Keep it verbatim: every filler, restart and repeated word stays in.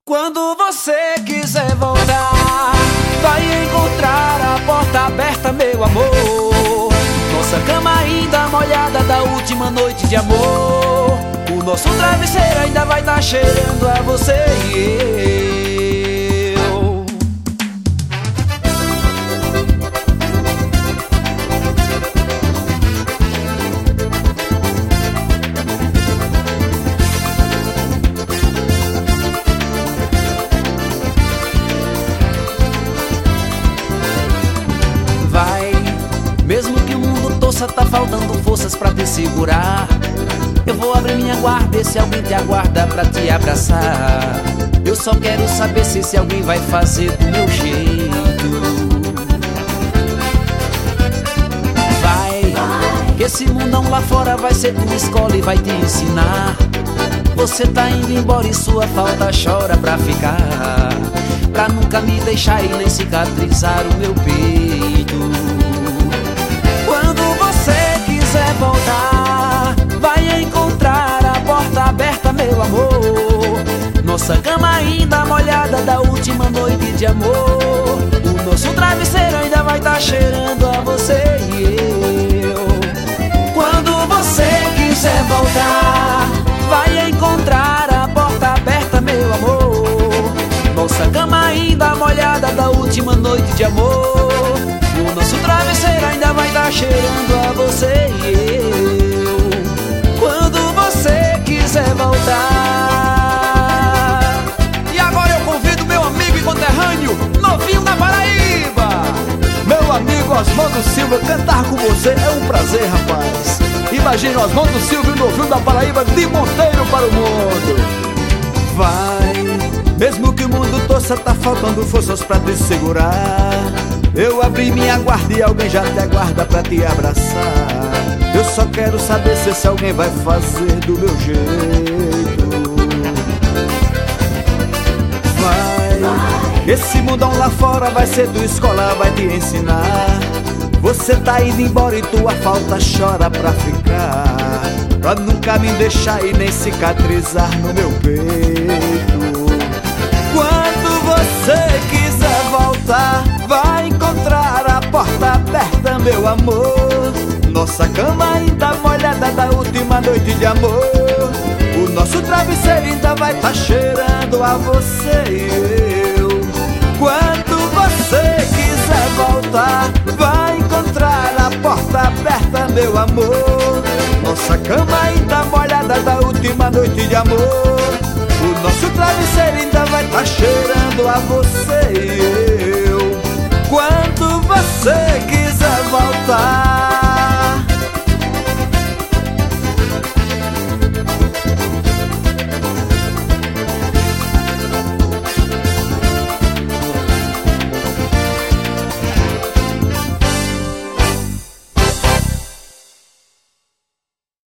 Quando você quiser voltar, vai encontrar a porta aberta, meu amor. Nossa cama ainda molhada da última noite de amor. O nosso travesseiro ainda vai estar cheirando a você e eu. Vai, mesmo que o mundo torça, tá faltando forças pra te segurar. Eu vou abrir minha guarda, se alguém te aguarda pra te abraçar. Eu só quero saber se esse alguém vai fazer do meu jeito. Vai, que esse mundão lá fora vai ser tua escola e vai te ensinar. Você tá indo embora e sua falta chora pra ficar, pra nunca me deixar e nem cicatrizar o meu peito. Quando você quiser voltar, vai encontrar a porta aberta, meu amor. Nossa cama ainda molhada da última noite de amor. O nosso travesseiro ainda vai estar cheirando a você e eu. Quando você quiser voltar, vai encontrar a porta aberta, meu amor. Nossa cama ainda molhada da última noite de amor. O nosso travesseiro ainda vai estar cheirando a você e eu. Quando você quiser voltar. E agora eu convido meu amigo e conterrâneo Novinho da Paraíba. Meu amigo Osmando Silva, cantar com você é um prazer, rapaz. Imagine Osmando Silva e o Novinho da Paraíba de Monteiro para o mundo. Vai, mesmo que o mundo torça, tá faltando forças pra te segurar. Eu abri minha guarda e alguém já te aguarda pra te abraçar. Eu só quero saber se esse alguém vai fazer do meu jeito. Vai, esse mundão lá fora vai ser tua escola, vai te ensinar. Você tá indo embora e tua falta chora pra ficar, pra nunca me deixar e nem cicatrizar no meu peito. Quando você quiser voltar, vai encontrar a porta aberta, meu amor. Nossa cama ainda molhada da última noite de amor. O nosso travesseiro ainda vai tá cheirando a você e eu. Quando você quiser voltar, vai encontrar a porta aberta, meu amor. Nossa cama ainda molhada da última noite de amor. O nosso travesseiro ainda vai tá cheirando a você.